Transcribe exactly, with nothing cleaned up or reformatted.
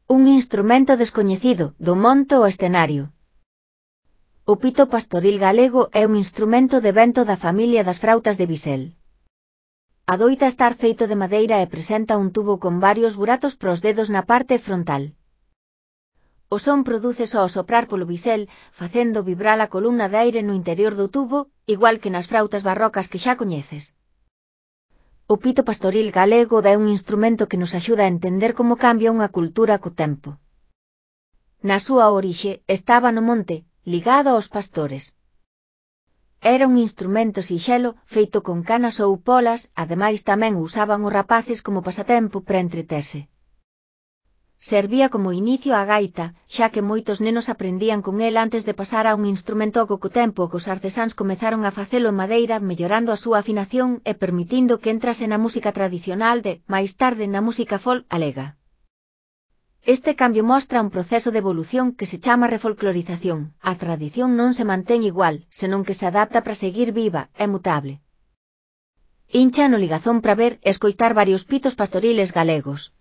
Un instrumento descoñecido, do monte ao escenario. O pito pastoril galego é un instrumento de vento da familia das frautas de bisel. Adoita estar feito de madeira e presenta un tubo con varios buratos pros dedos na parte frontal. O son produce só ao soprar polo bisel, facendo vibrar a columna de aire no interior do tubo, igual que nas frautas barrocas que xa coñeces. O pito pastoril galego é un instrumento que nos axuda a entender como cambia unha cultura co tempo. Na súa orixe estaba no monte, ligado aos pastores. Era un instrumento sinxelo feito con canas ou polas, ademais tamén o usaban os rapaces como pasatempo para entreterse. Servía como inicio á gaita, xa que moitos nenos aprendían con el antes de pasar a un instrumento co co tempo que os artesáns comezaron a facelo en madeira, mellorando a súa afinación e permitindo que entrase na música tradicional de, máis tarde na música folk galega. Este cambio mostra un proceso de evolución que se chama refolclorización. A tradición non se mantén igual, senón que se adapta para seguir viva, é mutable. Incha no ligazón para ver e escoitar varios pitos pastoriles galegos.